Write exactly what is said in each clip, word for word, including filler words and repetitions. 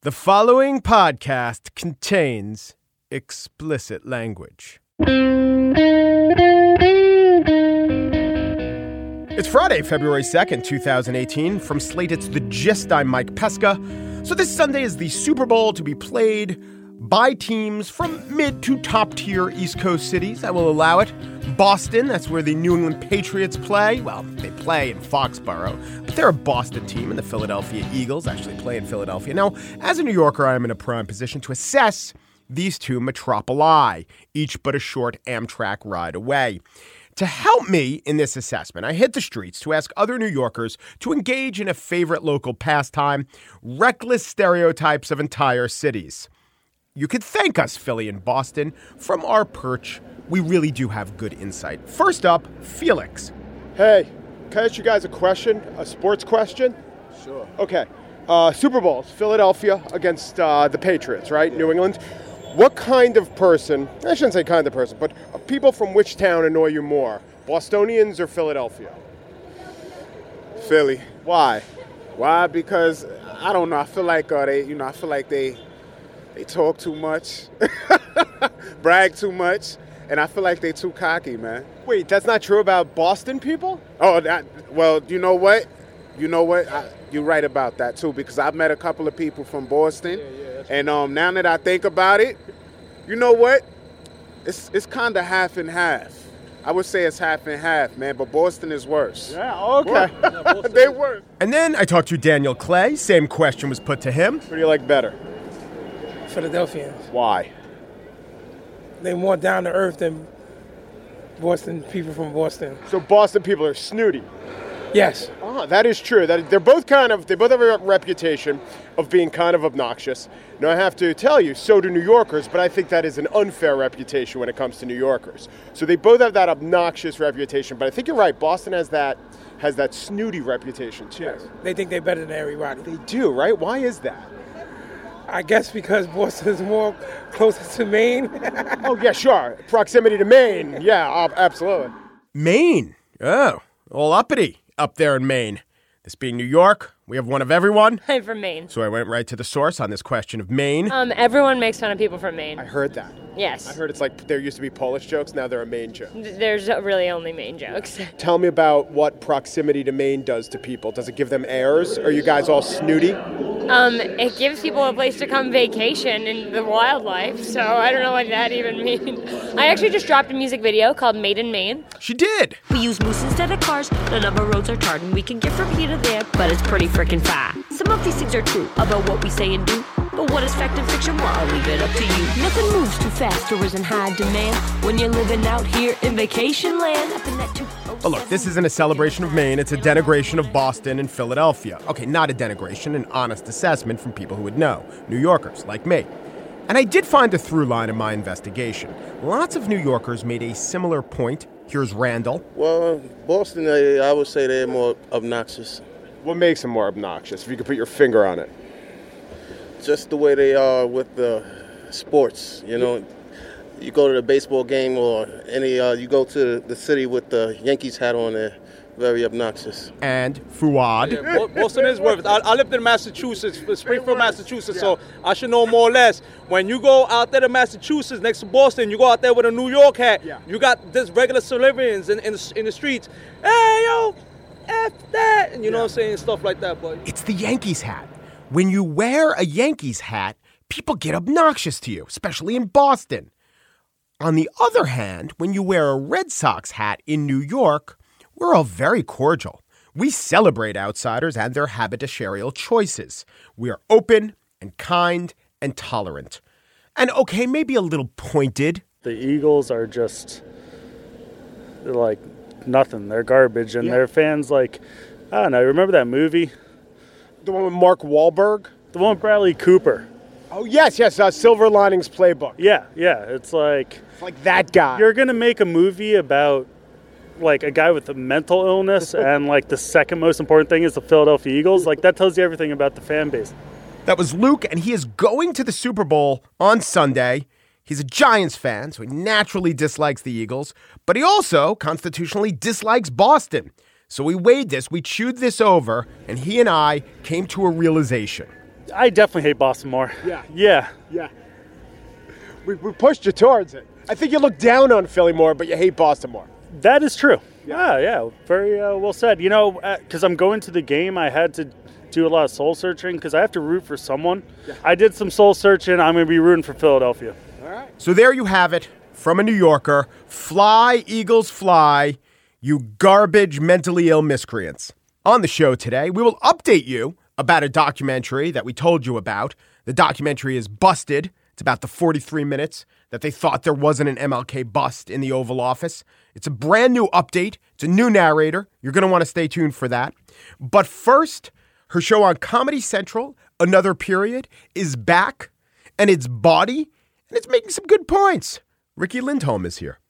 The following podcast contains explicit language. It's Friday, February second, twenty eighteen. From Slate, it's The Gist. I'm Mike Pesca. So this Sunday is the Super Bowl to be played by teams from mid to top tier East Coast cities. I will allow it. Boston, that's where the New England Patriots play. Well, they play in Foxborough, but they're a Boston team, and the Philadelphia Eagles actually play in Philadelphia. Now, as a New Yorker, I am in a prime position to assess these two metropoli, each but a short Amtrak ride away. To help me in this assessment, I hit the streets to ask other New Yorkers to engage in a favorite local pastime, reckless stereotypes of entire cities. You could thank us, Philly and Boston. From our perch, we really do have good insight. First up, Felix. Hey, can I ask you guys a question? A sports question? Sure. Okay. Uh, Super Bowl, Philadelphia against uh, the Patriots, right? Yeah. New England. What kind of person, I shouldn't say kind of person, but people from which town annoy you more? Bostonians or Philadelphia? Philly. Why? Why? Because, I don't know, I feel like uh, they, you know, I feel like they... They talk too much, brag too much, and I feel like they too cocky, man. Wait, that's not true about Boston people? Oh, that, well, you know what? You know what? I, you're right about that, too, because I've met a couple of people from Boston, yeah, yeah, and um, now that I think about it, you know what? It's it's kind of half and half. I would say it's half and half, man, but Boston is worse. Yeah, okay. yeah, they worse. And then I talked to Daniel Clay. Same question was put to him. What do you like better? Philadelphians. Why? They more down to earth than Boston people from Boston. So Boston people are snooty. Yes. Ah, that is true. That they're both kind of they both have a reputation of being kind of obnoxious. Now I have to tell you, so do New Yorkers, but I think that is an unfair reputation when it comes to New Yorkers. So they both have that obnoxious reputation, but I think you're right. Boston has that has that snooty reputation too. Yes. They think they're better than everybody. They do, right? Why is that? I guess because Boston is more closer to Maine. Oh, yeah, sure. Proximity to Maine. Yeah, absolutely. Maine. Oh, all uppity up there in Maine. This being New York, we have one of everyone. I'm from Maine. So I went right to the source on this question of Maine. Um, everyone makes fun of people from Maine. I heard that. Yes. I heard it's like there used to be Polish jokes, now there are Maine jokes. There's really only Maine jokes. Tell me about what proximity to Maine does to people. Does it give them airs? Are you guys all snooty? Um, it gives people a place to come vacation in the wildlife, so I don't know what that even means. I actually just dropped a music video called Made in Maine. She did. We use moose instead of cars, none of our roads are tarred, and we can get from here to there, but it's pretty freaking far. Some of these things are true about what we say and do, but what is fact and fiction, well, I'll leave it up to you. Nothing moves too fast or is in high demand when you're living out here in vacation land. Up in that two oh seven. But look, this isn't a celebration of Maine. It's a denigration of Boston and Philadelphia. Okay, not a denigration, an honest assessment from people who would know, New Yorkers like me. And I did find a through line in my investigation. Lots of New Yorkers made a similar point. Here's Randall. Well, Boston, I would say they're more obnoxious. What makes them more obnoxious, if you could put your finger on it? Just the way they are with the sports, you know. You go to the baseball game or any, uh, you go to the city with the Yankees hat on there, very obnoxious. And Fuad. Yeah, Boston is worth it. I, I lived in Massachusetts, Springfield, Massachusetts, so I should know more or less. When you go out there to Massachusetts next to Boston, you go out there with a New York hat, yeah. You got this regular civilians in, in, the, in the streets, hey, yo, F that, and you know yeah. what I'm saying, stuff like that. But It's the Yankees hat. When you wear a Yankees hat, people get obnoxious to you, especially in Boston. On the other hand, when you wear a Red Sox hat in New York, we're all very cordial. We celebrate outsiders and their haberdasheриal choices. We are open and kind and tolerant. And okay, maybe a little pointed. The Eagles are just, they're like nothing. They're garbage. And yeah. their fans, like, I don't know, remember that movie? The one with Mark Wahlberg? The one with Bradley Cooper. Oh, yes, yes, uh, Silver Linings Playbook. Yeah, yeah, it's like... It's like that guy. You're going to make a movie about, like, a guy with a mental illness, and, like, the second most important thing is the Philadelphia Eagles. Like, that tells you everything about the fan base. That was Luke, and he is going to the Super Bowl on Sunday. He's a Giants fan, so he naturally dislikes the Eagles, but he also constitutionally dislikes Boston. So we weighed this, we chewed this over, and he and I came to a realization. I definitely hate Boston more. Yeah. Yeah. Yeah. We, we pushed you towards it. I think you look down on Philly more, but you hate Boston more. That is true. Yeah, yeah. Very uh, well said. You know, because uh, I'm going to the game, I had to do a lot of soul searching because I have to root for someone. Yeah. I did some soul searching. I'm going to be rooting for Philadelphia. All right. So there you have it from a New Yorker. Fly, Eagles, fly, you garbage mentally ill miscreants. On the show today, we will update you about a documentary that we told you about. The documentary is Busted. It's about the forty-three minutes that they thought there wasn't an M L K bust in the Oval Office. It's a brand new update. It's a new narrator. You're going to want to stay tuned for that. But first, her show on Comedy Central, Another Period, is back, and it's bawdy, and it's making some good points. Riki Lindhome is here.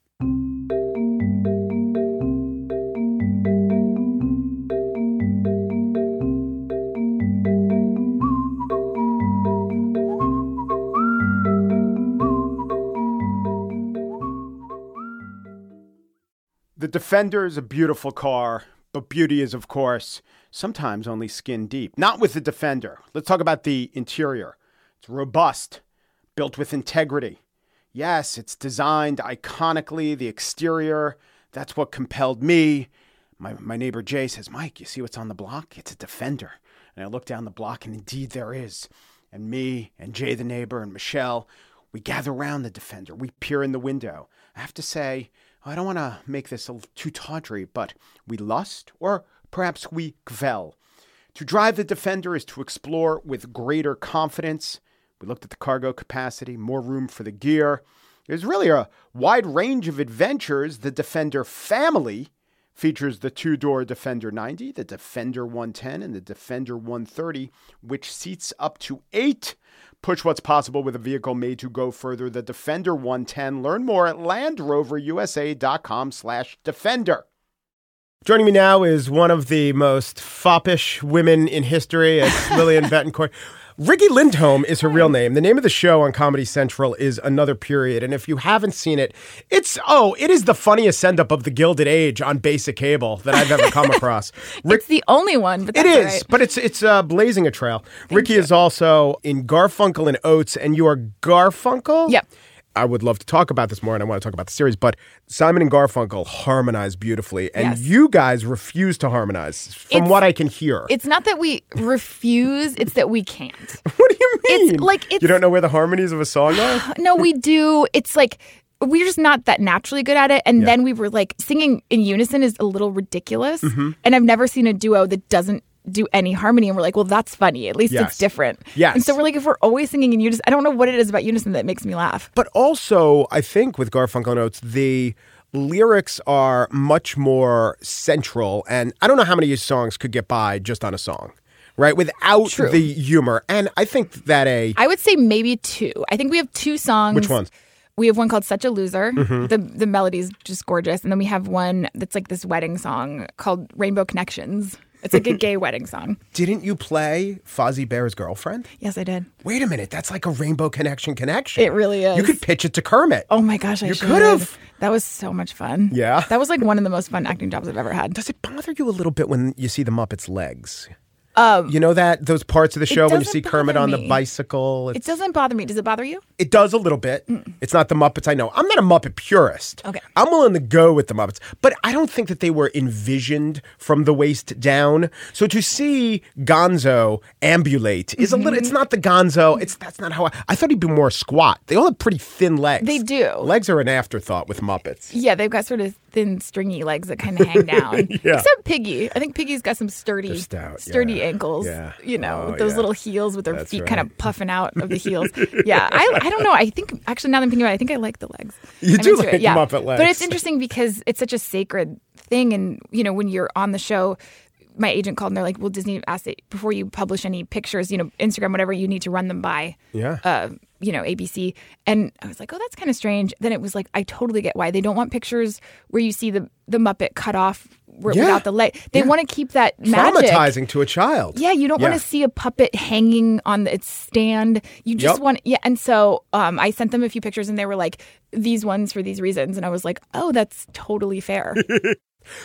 The Defender is a beautiful car, but beauty is, of course, sometimes only skin deep. Not with the Defender. Let's talk about the interior. It's robust, built with integrity. Yes, it's designed iconically. The exterior, that's what compelled me. My, my neighbor Jay says, Mike, you see what's on the block? It's a Defender. And I look down the block, and indeed there is. And me and Jay the neighbor and Michelle, we gather around the Defender. We peer in the window. I have to say, I don't want to make this a too tawdry, but we lust, or perhaps we kvel. To drive the Defender is to explore with greater confidence. We looked at the cargo capacity, more room for the gear. There's really a wide range of adventures. The Defender family features the two-door Defender ninety, the Defender one ten, and the Defender one thirty, which seats up to eight. Push what's possible with a vehicle made to go further. The Defender one ten. Learn more at LandRoverUSA.com slash Defender. Joining me now is one of the most foppish women in history. It's Lillian Betancourt. Riki Lindhome is her real name. The name of the show on Comedy Central is Another Period. And if you haven't seen it, it's, oh, it is the funniest send-up of the Gilded Age on basic cable that I've ever come across. Rick, it's the only one, but that's it is, right. But it's it's uh, blazing a trail. Thank Riki you. is also in Garfunkel and Oates, and you are Garfunkel? Yep. I would love to talk about this more, and I want to talk about the series, but Simon and Garfunkel harmonize beautifully, and Yes. you guys refuse to harmonize, from It's- what I can hear. It's not that we refuse, it's that we can't. What do you mean? It's like it's you don't know where the harmonies of a song are? No, we do. It's like we're just not that naturally good at it. And Yeah. then we were like singing in unison is a little ridiculous. Mhm. And I've never seen a duo that doesn't do any harmony. And we're like, well, that's funny. At least Yes. it's different. Yes. And so we're like, if we're always singing in unison, I don't know what it is about unison that makes me laugh. But also, I think with Garfunkel and Oates, the lyrics are much more central, and I don't know how many songs could get by just on a song, right? Without True. the humor. And I think that a... I would say maybe two. I think we have two songs. Which ones? We have one called Such a Loser. Mhm. The the melody's just gorgeous. And then we have one that's like this wedding song called Rainbow Connections. It's like a gay wedding song. Didn't you play Fozzie Bear's Girlfriend? Yes, I did. Wait a minute. That's like a Rainbow Connection connection. It really is. You could pitch it to Kermit. Oh my gosh, I You should. could've. That was so much fun. Yeah? That was like one of the most fun acting jobs I've ever had. Does it bother you a little bit when you see the Muppets' legs? Um, You know that? Those parts of the It show when you doesn't see Kermit bother on the me. bicycle? It It's, doesn't bother me. Does it bother you? it does a little bit. It's not the Muppets I know. I'm not a Muppet purist. Okay. I'm willing to go with the Muppets. But I don't think that they were envisioned from the waist down. So to see Gonzo ambulate is a little, it's not the Gonzo. It's That's not how I, I thought he'd be more squat. They all have pretty thin legs. They do. Legs are an afterthought with Muppets. Yeah, they've got sort of thin, stringy legs that kind of hang down. Yeah. Except Piggy. I think Piggy's got some sturdy, They're stout, sturdy yeah. ankles. Yeah. You know, Oh, with those yeah. little heels with their That's feet kind right. of puffing out of the heels. Yeah, I, I don't know. I think actually now that I'm thinking about it, I think I like the legs. You I'm do into like it. Yeah. Muppet legs. But it's interesting because it's such a sacred thing, and you know when you're on the show. My agent called and they're like, well, Disney asked that before you publish any pictures, you know, Instagram, whatever, you need to run them by, Yeah. uh, you know, A B C. And I was like, oh, that's kind of strange. Then it was like, I totally get why. They don't want pictures where you see the, the Muppet cut off where, Yeah. without the leg. They Yeah. want to keep that magic. Traumatizing to a child. Yeah, you don't Yeah. want to see a puppet hanging on its stand. You just Yep. want, yeah. And so um, I sent them a few pictures and they were like, these ones for these reasons. And I was like, oh, that's totally fair. So,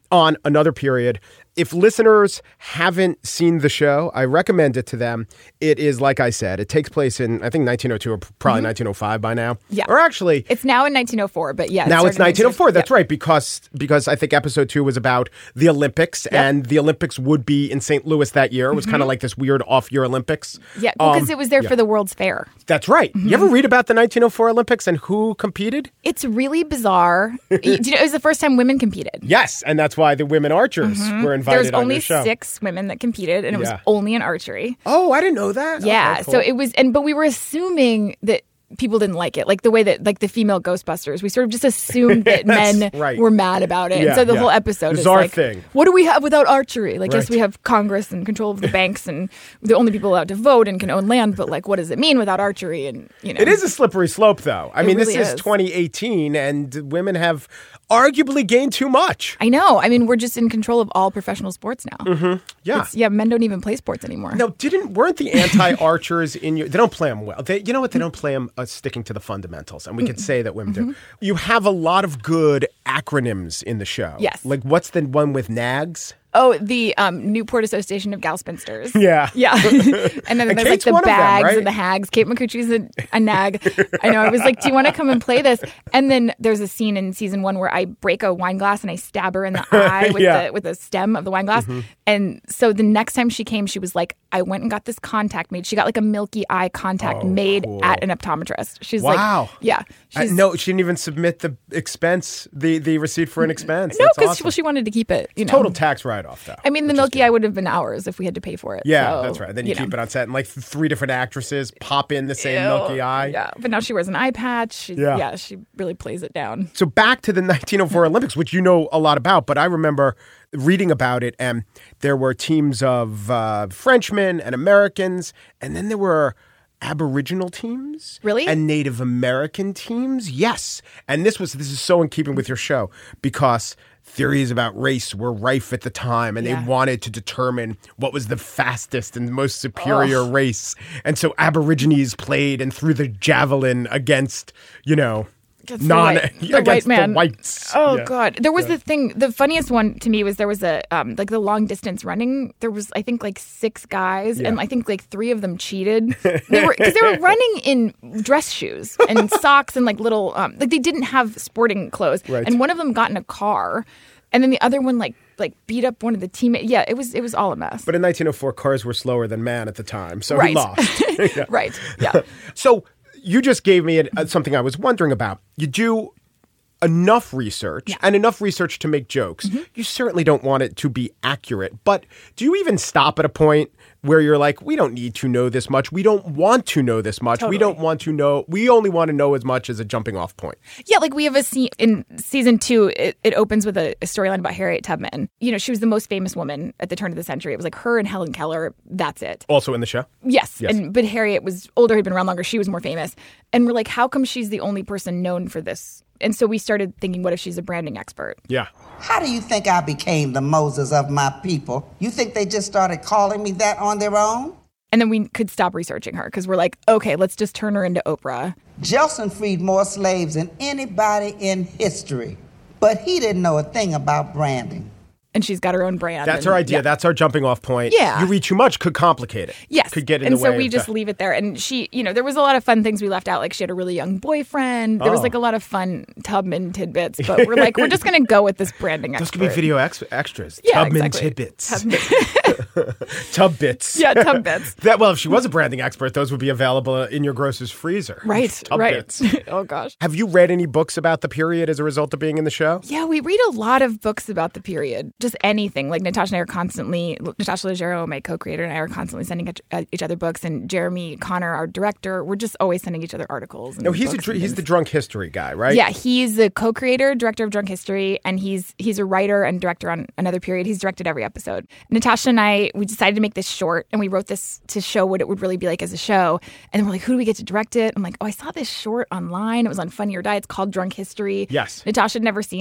on another period. If listeners haven't seen the show, I recommend it to them. It is, like I said, it takes place in, I think, nineteen oh two or probably mm-hmm. nineteen oh five by now. Yeah. Or actually... It's now in nineteen oh four, but yeah. Now it's nineteen oh four, that's yeah. right, because because I think episode two was about the Olympics, yep. and the Olympics would be in Saint Louis that year. It was mm-hmm. kind of like this weird off-year Olympics. Yeah, because um, it was there yeah. for the World's Fair. That's right. Mm-hmm. You ever read about the nineteen oh four Olympics and who competed? It's really bizarre. Do you know, it was the first time women competed. Yes, and that's why the women archers mm-hmm. were invited There's on only your show. six women that competed, and it yeah. was only in archery. Oh, I didn't know that. Yeah, okay, cool. so it was, and but we were assuming that people didn't like it, like the way that, like the female Ghostbusters. We sort of just assumed that men right. were mad about it. Yeah, and so the yeah. whole episode Bizarre is like, thing. What do we have without archery? Like, right. yes, we have Congress and control of the banks, and the only people allowed to vote and can own land. But like, what does it mean without archery? And you know, it is a slippery slope, though. I it mean, really this is, is twenty eighteen, and women have arguably gained too much. I know. I mean, we're just in control of all professional sports now. Mm-hmm. Yeah, it's, yeah. Men don't even play sports anymore. No, didn't weren't the anti-archers in your? They don't play them well. They, you know what? They don't play them uh, sticking to the fundamentals, and we can say that women mm-hmm. do. You have a lot of good acronyms in the show. Yes. Like what's the one with nags? Oh, the um, Newport Association of Gal Spinsters. Yeah. Yeah. and then and there's Kate's like one the of them, bags right? and the hags. Kate McCucci's a, a nag. I know. I was like, do you want to come and play this? And then there's a scene in season one where I break a wine glass and I stab her in the eye with yeah. the with the stem of the wine glass. Mm-hmm. And so the next time she came, she was like, I went and got this contact made. She got like a milky eye contact oh, made cool. at an optometrist. She's wow. like, yeah. Uh, no, she didn't even submit the expense, the, the receipt for an expense. No, because awesome. she, well, she wanted to keep it. You know. Total tax write-off, though. I mean, the milky eye would have been ours if we had to pay for it. Yeah, so, that's right. Then you, you keep know. it on set, and like three different actresses pop in the same Ew. milky eye. Yeah, but now she wears an eye patch. She, Yeah. yeah, she really plays it down. So back to the nineteen oh four Olympics, which you know a lot about, but I remember reading about it, and there were teams of uh, Frenchmen and Americans, and then there were Aboriginal teams, really, and Native American teams. Yes, and this was this is so in keeping with your show because theories about race were rife at the time, and yeah. they wanted to determine what was the fastest and most superior oh. race, and so Aborigines played and threw the javelin against, you know. Against non the white, the against white man. the whites. Oh yeah. God, there was yeah. the thing. The funniest one to me was there was a um, like the long distance running. There was I think like six guys, yeah. and I think like three of them cheated. They were because they were running in dress shoes and socks and like little um, like they didn't have sporting clothes. Right. And one of them got in a car, and then the other one like like beat up one of the teammates. Yeah, it was it was all a mess. But in nineteen oh four, cars were slower than man at the time, so right. he lost. yeah. Right. Yeah. So you just gave me a, something I was wondering about. You do enough research yeah. and enough research to make jokes. Mm-hmm. You certainly don't want it to be accurate, but do you even stop at a point where you're like, we don't need to know this much. We don't want to know this much. Totally. We don't want to know. We only want to know as much as a jumping off point. Yeah, like we have a scene in season two, it, it opens with a, a storyline about Harriet Tubman. You know, she was the most famous woman at the turn of the century. It was like her and Helen Keller. That's it. Also in the show? Yes. yes. And but Harriet was older, had been around longer. She was more famous. And we're like, how come she's the only person known for this? And so we started thinking, what if she's a branding expert? Yeah. How do you think I became the Moses of my people? You think they just started calling me that on their own? And then we could stop researching her because we're like, okay, let's just turn her into Oprah. Jelson freed more slaves than anybody in history, but he didn't know a thing about branding. And she's got her own brand. That's and, our idea. Yeah. That's our jumping off point. Yeah. You read too much could complicate it. Yes. Could get in and the way. And so we of just the... leave it there. And she, you know, there was a lot of fun things we left out. Like she had a really young boyfriend. There oh. was like a lot of fun Tubman tidbits. But we're like, we're just going to go with this branding expert. Those could be video ex- extras. Yeah, Tubman exactly. tidbits. Tubman. Tub bits. Yeah, tub bits. that, well, if she was a branding expert, those would be available in your grocer's freezer. Right, Tub right. Bits. Oh, gosh. Have you read any books about the period as a result of being in the show? Yeah, we read a lot of books about the period. Just anything. Like Natasha and I are constantly, Natasha Leggero, my co-creator, and I are constantly sending each other books. And Jeremy Connor, our director, we're just always sending each other articles. And no, he's a, books and he's the drunk history guy, right? Yeah, he's the co-creator, director of Drunk History, and he's he's a writer and director on another period. He's directed every episode. Natasha and I, we decided to make this short, and we wrote this to show what it would really be like as a show. And then we're like, who do we get to direct it? I'm like, oh, I saw this short online. It was on Funny or Die. It's called Drunk History. Yes. Natasha had never seen it.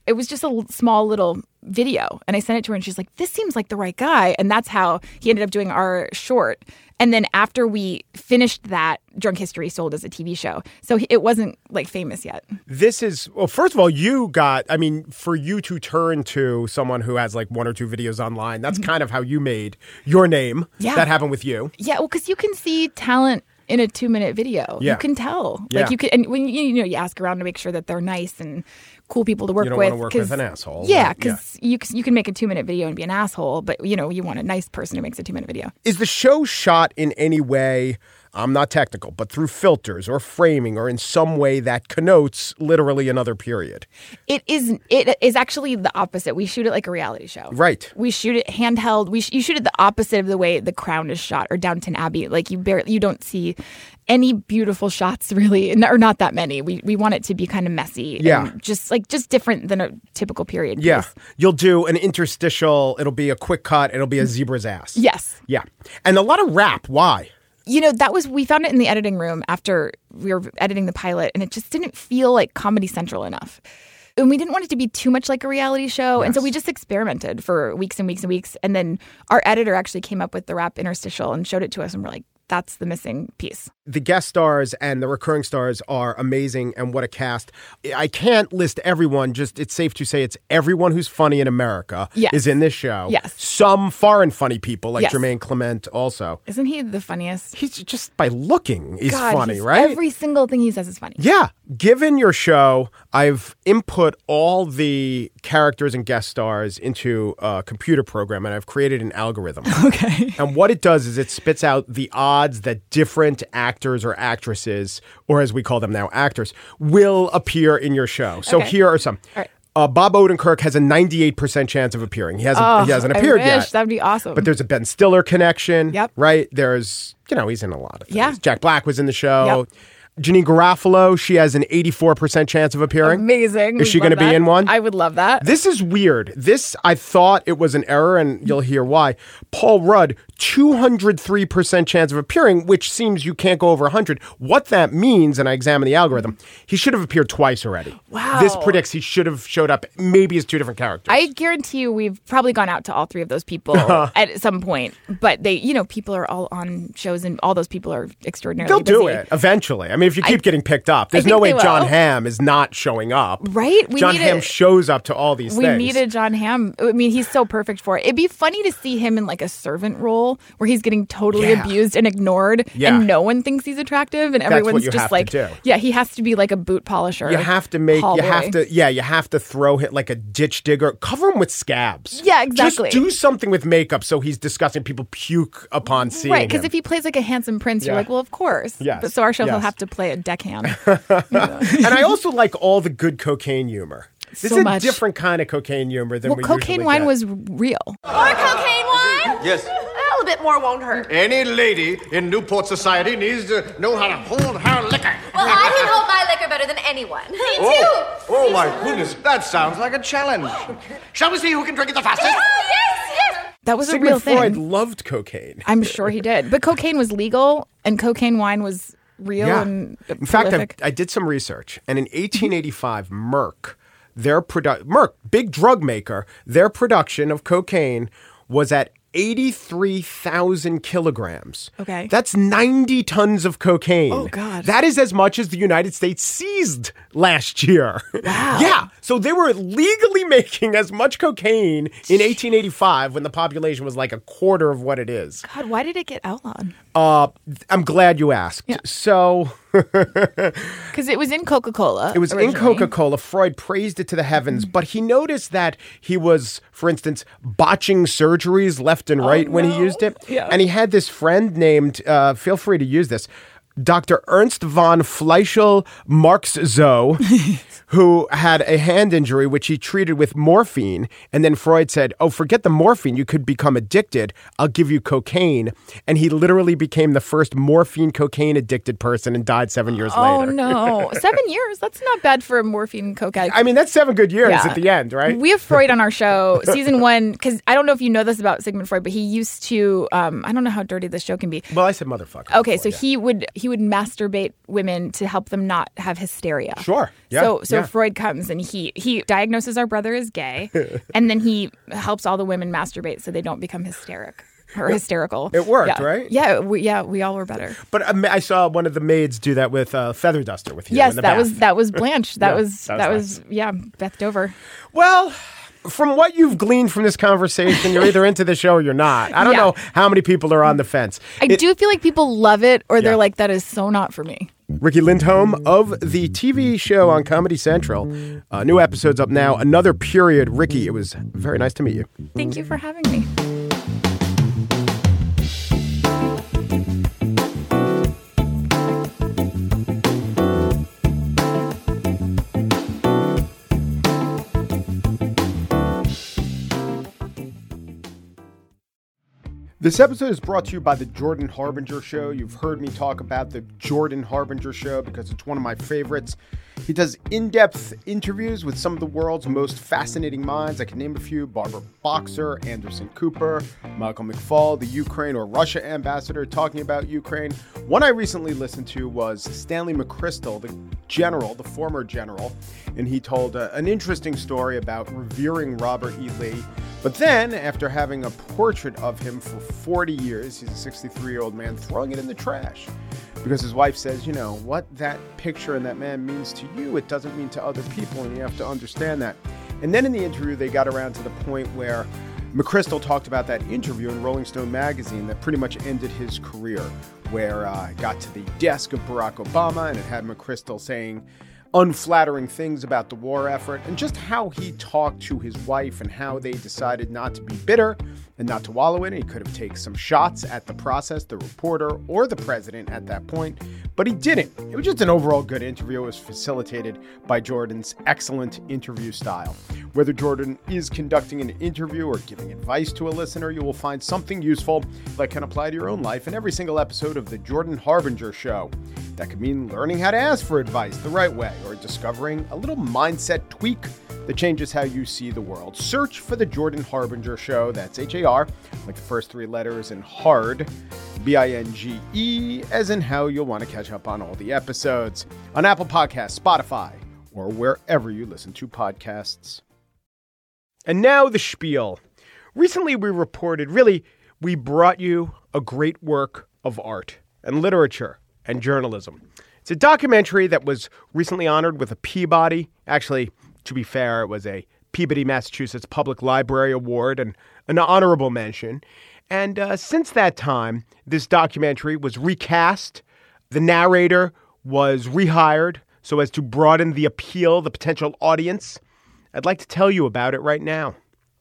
it was just a l- small little video. And I sent it to her and she's like, this seems like the right guy. And that's how he ended up doing our short. And then after we finished that, Drunk History sold as a T V show. So he- it wasn't like famous yet. This is, well, first of all, you got, I mean, for you to turn to someone who has like one or two videos online, that's Mm-hmm. kind of how you made your name. Yeah. That happened with you. Yeah, well, because you can see talent in a two-minute video. Yeah. You can tell. Yeah. Like you can, and when you, you know, you ask around to make sure that they're nice and cool people to work You don't with. want to work 'cause- with an asshole. Yeah, Right, because you you can make a two-minute video and be an asshole, but you know you want a nice person who makes a two-minute video. Is the show shot in any way, I'm not technical, but through filters or framing or in some way that connotes literally another period? It is it is actually the opposite. We shoot it like a reality show. Right. We shoot it handheld. We sh- you shoot it the opposite of the way The Crown is shot or Downton Abbey. Like you barely you don't see any beautiful shots really, n- or not that many. We we want it to be kind of messy. Yeah. And just like just different than a typical period Yeah. piece. You'll do an interstitial, it'll be a quick cut, it'll be a zebra's ass. Yes. Yeah. And a lot of rap. Why? You know, that was, we found it in the editing room after we were editing the pilot, and it just didn't feel like Comedy Central enough. And we didn't want it to be too much like a reality show. And so we just experimented for weeks and weeks and weeks. And then our editor actually came up with the rap interstitial and showed it to us, and we're like, that's the missing piece. The guest stars and the recurring stars are amazing, and what a cast. I can't list everyone, just it's safe to say it's everyone who's funny in America Yes. is in this show. Yes. Some foreign funny people like Yes. Jermaine Clement also. Isn't he the funniest? He's just by looking, he's God, funny, he's- right? Every single thing he says is funny. Yeah. Given your show, I've input all the characters and guest stars into a computer program, and I've created an algorithm. Okay. And what it does is it spits out the odds that different actors or actresses, or as we call them now, actors, will appear in your show. So Okay. here are some. All right. Uh, Bob Odenkirk has a ninety-eight percent chance of appearing. He hasn't, Oh, he hasn't I appeared wish. yet. That'd be awesome. But there's a Ben Stiller connection. Yep. Right? There's, you know, he's in a lot of things. Yeah. Jack Black was in the show. Yep. Janine Garofalo, she has an eighty-four percent chance of appearing. Amazing. Is she going to be in one? I would love that. This is weird. This, I thought it was an error, and you'll hear why. Paul Rudd, two hundred three percent chance of appearing, which seems you can't go over one hundred. What that means, and I examined the algorithm, he should have appeared twice already. Wow. This predicts he should have showed up maybe as two different characters. I guarantee you we've probably gone out to all three of those people at some point. But they, you know, people are all on shows and all those people are extraordinarily They'll do busy. it eventually. I mean, if you keep I- getting picked up, there's I no think way they John will. Hamm is not showing up. Right? We John need Hamm a- shows up to all these We things. needed John Hamm. I mean, he's so perfect for it. It'd be funny to see him in like a servant role where he's getting totally Yeah. abused and ignored, Yeah. and no one thinks he's attractive, and That's what everyone's you just have to like, do. yeah, he has to be like a boot polisher. You have to make, hallway. you have to, yeah, you have to throw him like a ditch digger. Cover him with scabs. Yeah, exactly. Just do something with makeup so he's disgusting. People puke upon seeing Right, because him. if he plays like a handsome prince, you're Yeah. like, well, of course. Yes, But so our show, he'll yes. have to play a deckhand. And I also like all the good cocaine humor. This So is a much. different kind of cocaine humor than Well, we cocaine usually wine get. was real. More cocaine wine? Yes. A little bit more won't hurt. Any lady in Newport society needs to know how to hold her liquor. Well, I can hold my liquor better than anyone. Me too. Oh, oh my goodness, that sounds like a challenge. Shall we see who can drink it the fastest? Oh, yes, yes. That was a Sigmund real thing. Freud loved cocaine. I'm sure he did. But cocaine was legal, and cocaine wine was real Yeah. and In fact, I, prolific. I did some research, and in eighteen eighty-five, Merck, their produ- Merck, big drug maker, their production of cocaine was at eighty-three thousand kilograms. Okay. That's ninety tons of cocaine. Oh, God. That is as much as the United States seized last year. Wow. Yeah. So they were legally making as much cocaine in eighteen eighty-five when the population was like a quarter of what it is. God, why did it get outlawed? Uh, I'm glad you asked. So Because it was in Coca-Cola. it was in originally. Coca-Cola. Freud praised it to the heavens, but he noticed that he was, for instance, botching surgeries left and right when he used it. Yeah. And he had this friend named, uh, feel free to use this, Doctor Ernst von Fleischl Marxzow, who had a hand injury which he treated with morphine. And then Freud said, oh, forget the morphine. You could become addicted. I'll give you cocaine. And he literally became the first morphine cocaine addicted person and died seven years Oh, later. no. Seven years? That's not bad for a morphine coke addict. I mean, that's seven good years Yeah. at the end, right? We have Freud on our show, season one, because I don't know if you know this about Sigmund Freud, but he used to, um, I don't know how dirty this show can be. Well, I said motherfucker. Okay, so he would he would masturbate women to help them not have hysteria. Sure. Yeah. So so yeah. Freud comes and he he diagnoses our brother as gay, and then he helps all the women masturbate so they don't become hysteric. Or hysterical. It worked, yeah. right? Yeah, we, yeah, we all were better. But um, I saw one of the maids do that with a feather duster with you. Yes, in the that bath. was that was Blanche. That Yeah, was that was that nice. was yeah, Beth Dover. Well, from what you've gleaned from this conversation, you're either into the show or you're not. I don't Yeah. know how many people are on the fence. I It- do feel like people love it, or they're Yeah. like, that is so not for me. Ricky Lindholm of the T V show on Comedy Central. Uh, new episodes up now. Another period. Ricky, it was very nice to meet you. Thank you for having me. This episode is brought to you by the Jordan Harbinger Show. You've heard me talk about the Jordan Harbinger Show because it's one of my favorites. He does in-depth interviews with some of the world's most fascinating minds. I can name a few: Barbara Boxer, Anderson Cooper, Michael McFaul, the Ukraine or Russia ambassador talking about Ukraine. One I recently listened to was Stanley McChrystal, the general, the former general, and he told uh, an interesting story about revering Robert E. Lee. But then, after having a portrait of him for forty years, he's a sixty-three-year-old man, throwing it in the trash. Because his wife says, you know, what that picture and that man means to you, it doesn't mean to other people, and you have to understand that. And then in the interview, they got around to the point where McChrystal talked about that interview in Rolling Stone magazine that pretty much ended his career, where uh, it got to the desk of Barack Obama, and it had McChrystal saying unflattering things about the war effort, and just how he talked to his wife and how they decided not to be bitter and not to wallow in it. He could have taken some shots at the process, the reporter, or the president at that point, but he didn't. It was just an overall good interview. It was facilitated by Jordan's excellent interview style. Whether Jordan is conducting an interview or giving advice to a listener, you will find something useful that can apply to your own life in every single episode of the Jordan Harbinger Show. That could mean learning how to ask for advice the right way, or discovering a little mindset tweak that changes how you see the world. Search for the Jordan Harbinger Show. That's H A R, like the first three letters, and hard, B I N G E, as in how you'll want to catch up on all the episodes on Apple Podcasts, Spotify, or wherever you listen to podcasts. And now the spiel. Recently we reported, really, we brought you a great work of art and literature and journalism. It's a documentary that was recently honored with a Peabody. Actually, to be fair, it was a Peabody, Massachusetts Public Library Award and an honorable mention. And uh, since that time, this documentary was recast. The narrator was rehired so as to broaden the appeal, the potential audience. I'd like to tell you about it right now.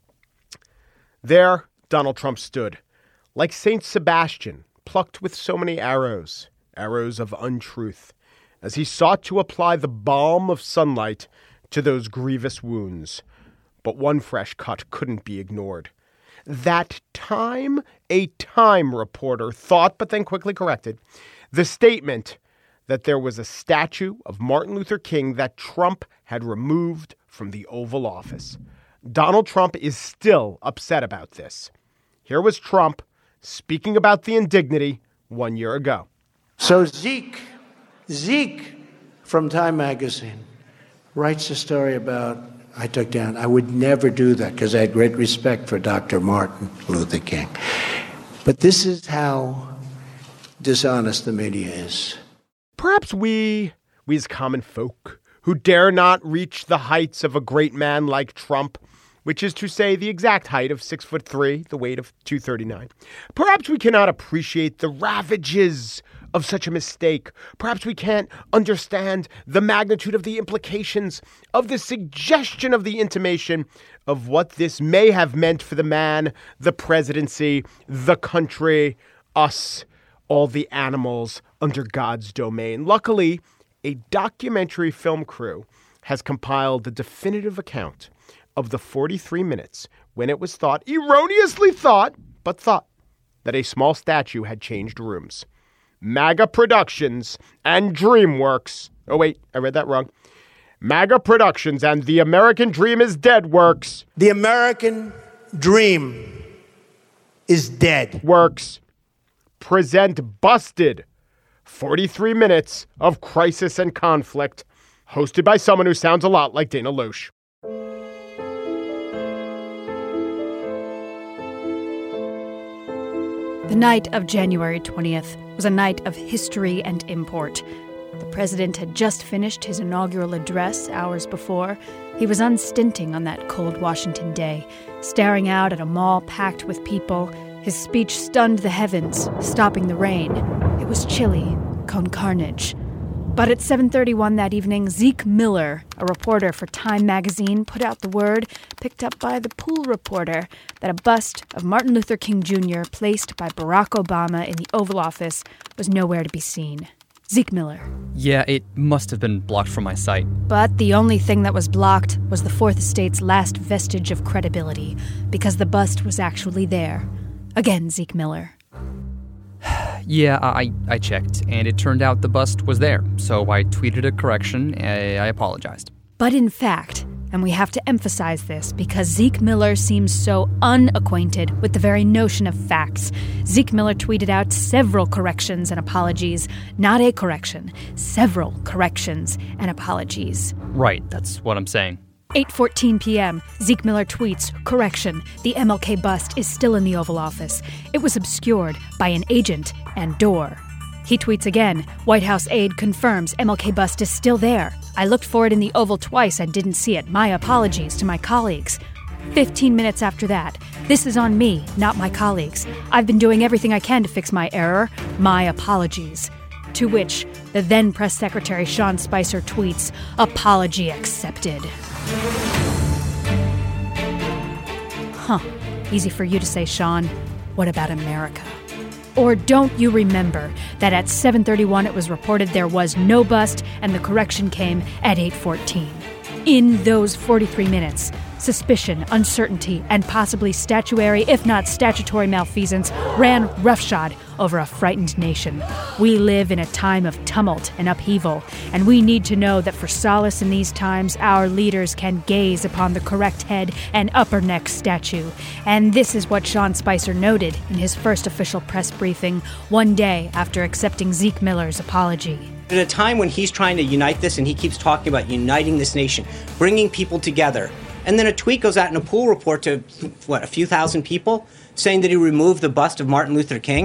There, Donald Trump stood, like Saint Sebastian, plucked with so many arrows. Arrows of untruth, as he sought to apply the balm of sunlight to those grievous wounds. But one fresh cut couldn't be ignored. That time, a Time reporter thought, but then quickly corrected, the statement that there was a statue of Martin Luther King that Trump had removed from the Oval Office. Donald Trump is still upset about this. Here was Trump speaking about the indignity one year ago. So Zeke, Zeke from Time Magazine writes a story about, I took down, I would never do that because I had great respect for Doctor Martin Luther King. But this is how dishonest the media is. Perhaps we, we as common folk, who dare not reach the heights of a great man like Trump, which is to say the exact height of six foot three, the weight of two thirty-nine. Perhaps we cannot appreciate the ravages of such a mistake. Perhaps we can't understand the magnitude of the implications of the suggestion of the intimation of what this may have meant for the man, the presidency, the country, us, all the animals under God's domain. Luckily, a documentary film crew has compiled the definitive account of the forty-three minutes when it was thought, erroneously thought, but thought, that a small statue had changed rooms. MAGA Productions and DreamWorks. Oh, wait, I read that wrong. MAGA Productions and The American Dream is Dead Works. The American Dream is dead. Works. Present Busted. forty-three minutes of crisis and conflict, hosted by someone who sounds a lot like Dana Loesch. The night of January twentieth was a night of history and import. The president had just finished his inaugural address hours before. He was unstinting on that cold Washington day, staring out at a mall packed with people. His speech stunned the heavens, stopping the rain. It was chilly, con carnage. But at seven thirty-one that evening, Zeke Miller, a reporter for Time magazine, put out the word, picked up by the Pool reporter, that a bust of Martin Luther King Junior placed by Barack Obama in the Oval Office was nowhere to be seen. Zeke Miller. Yeah, it must have been blocked from my site. But the only thing that was blocked was the Fourth Estate's last vestige of credibility, because the bust was actually there. Again, Zeke Miller. Yeah, I, I checked, and it turned out the bust was there, so I tweeted a correction. I, I apologized. But in fact, and we have to emphasize this because Zeke Miller seems so unacquainted with the very notion of facts, Zeke Miller tweeted out several corrections and apologies. Not a correction, several corrections and apologies. Right, that's what I'm saying. eight fourteen p.m., Zeke Miller tweets, correction, the M L K bust is still in the Oval Office. It was obscured by an agent and door. He tweets again, White House aide confirms M L K bust is still there. I looked for it in the Oval twice and didn't see it. My apologies to my colleagues. Fifteen minutes after that, this is on me, not my colleagues. I've been doing everything I can to fix my error. My apologies. To which the then press secretary Sean Spicer tweets, apology accepted. Huh. Easy for you to say, Sean. What about America? Or don't you remember that at seven thirty-one it was reported there was no bust and the correction came at eight fourteen? In those forty-three minutes, suspicion, uncertainty, and possibly statutory, if not statutory malfeasance ran roughshod over a frightened nation. We live in a time of tumult and upheaval, and we need to know that for solace in these times, our leaders can gaze upon the correct head and upper neck statue. And this is what Sean Spicer noted in his first official press briefing one day after accepting Zeke Miller's apology. In a time when he's trying to unite this and he keeps talking about uniting this nation, bringing people together, and then a tweet goes out in a Pool report to, what, a few thousand people, saying that he removed the bust of Martin Luther King?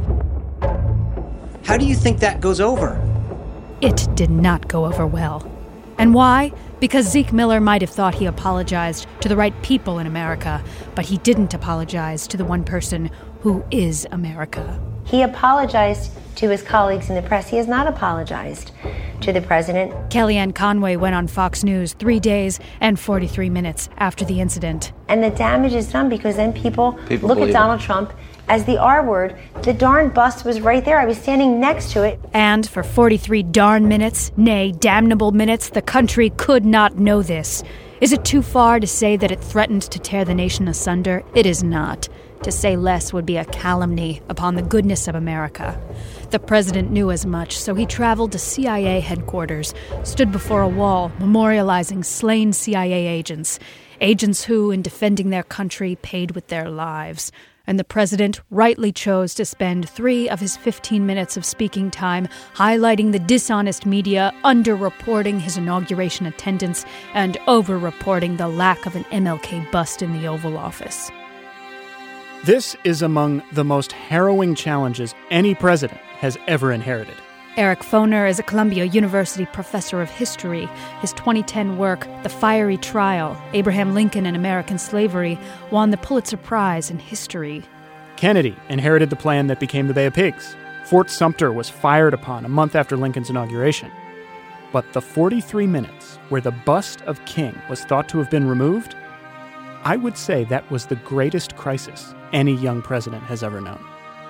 How do you think that goes over? It did not go over well. And why? Because Zeke Miller might have thought he apologized to the right people in America, but he didn't apologize to the one person who is America. He apologized to his colleagues in the press. He has not apologized to the president. Kellyanne Conway went on Fox News three days and forty-three minutes after the incident. And the damage is done because then people, People look at believe Donald it. Trump as the R word. The darn bust was right there. I was standing next to it. And for forty-three darn minutes, nay, damnable minutes, the country could not know this. Is it too far to say that it threatened to tear the nation asunder? It is not. To say less would be a calumny upon the goodness of America. The president knew as much, so he traveled to C I A headquarters, stood before a wall memorializing slain C I A agents, agents who, in defending their country, paid with their lives. And the president rightly chose to spend three of his fifteen minutes of speaking time highlighting the dishonest media, underreporting his inauguration attendance, and overreporting the lack of an M L K bust in the Oval Office. This is among the most harrowing challenges any president has ever inherited. Eric Foner is a Columbia University professor of history. His twenty ten work, The Fiery Trial, Abraham Lincoln and American Slavery, won the Pulitzer Prize in history. Kennedy inherited the plan that became the Bay of Pigs. Fort Sumter was fired upon a month after Lincoln's inauguration. But the forty-three minutes where the bust of King was thought to have been removed, I would say that was the greatest crisis any young president has ever known.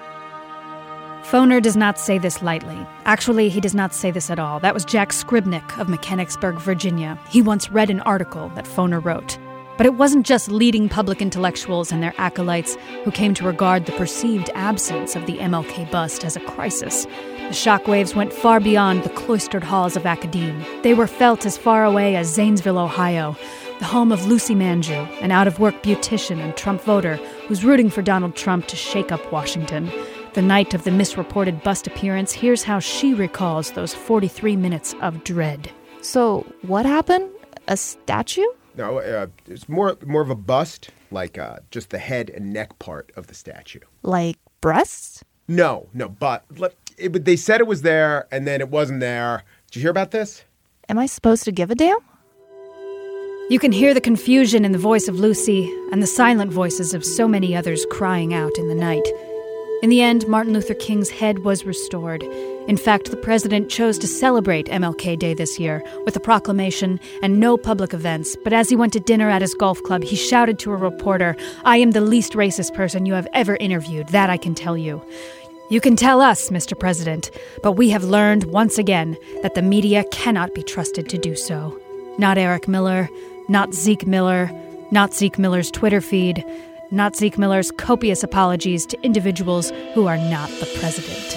Foner does not say this lightly. Actually, he does not say this at all. That was Jack Scribnick of Mechanicsburg, Virginia. He once read an article that Foner wrote. But it wasn't just leading public intellectuals and their acolytes who came to regard the perceived absence of the M L K bust as a crisis. The shockwaves went far beyond the cloistered halls of academe. They were felt as far away as Zanesville, Ohio, the home of Lucy Manju, an out-of-work beautician and Trump voter who's rooting for Donald Trump to shake up Washington. The night of the misreported bust appearance, here's how she recalls those forty-three minutes of dread. So, what happened? A statue? No, uh, it's more more of a bust, like uh, just the head and neck part of the statue. Like breasts? No, no, but it, they said it was there, and then it wasn't there. Did you hear about this? Am I supposed to give a damn? You can hear the confusion in the voice of Lucy and the silent voices of so many others crying out in the night. In the end, Martin Luther King's head was restored. In fact, the president chose to celebrate M L K Day this year with a proclamation and no public events. But as he went to dinner at his golf club, he shouted to a reporter, "I am the least racist person you have ever interviewed, that I can tell you. You can tell us, Mister President, but we have learned once again that the media cannot be trusted to do so. Not Eric Miller, not Zeke Miller, not Zeke Miller's Twitter feed, not Zeke Miller's copious apologies to individuals who are not the president."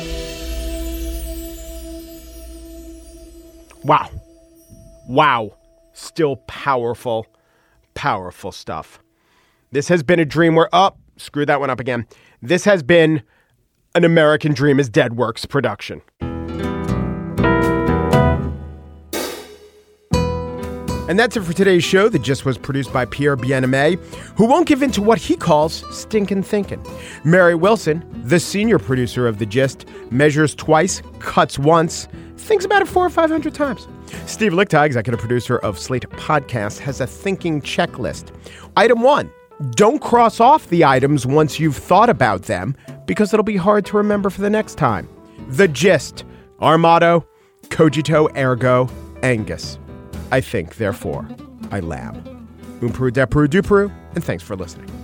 Wow. Wow. Still powerful, powerful stuff. This has been a dream where, oh, screw that one up again. This has been an American Dream is Dead Works production. And that's it for today's show that just was produced by Pierre Bien-Aimé, who won't give in to what he calls stinkin' thinking. Mary Wilson, the senior producer of The Gist, measures twice, cuts once, thinks about it four or five hundred times. Steve Lickteig, executive producer of Slate Podcast, has a thinking checklist. Item one, don't cross off the items once you've thought about them, because it'll be hard to remember for the next time. The Gist, our motto, cogito ergo Angus. I think, therefore, I lab. Un Peru de Peru du Peru, and thanks for listening.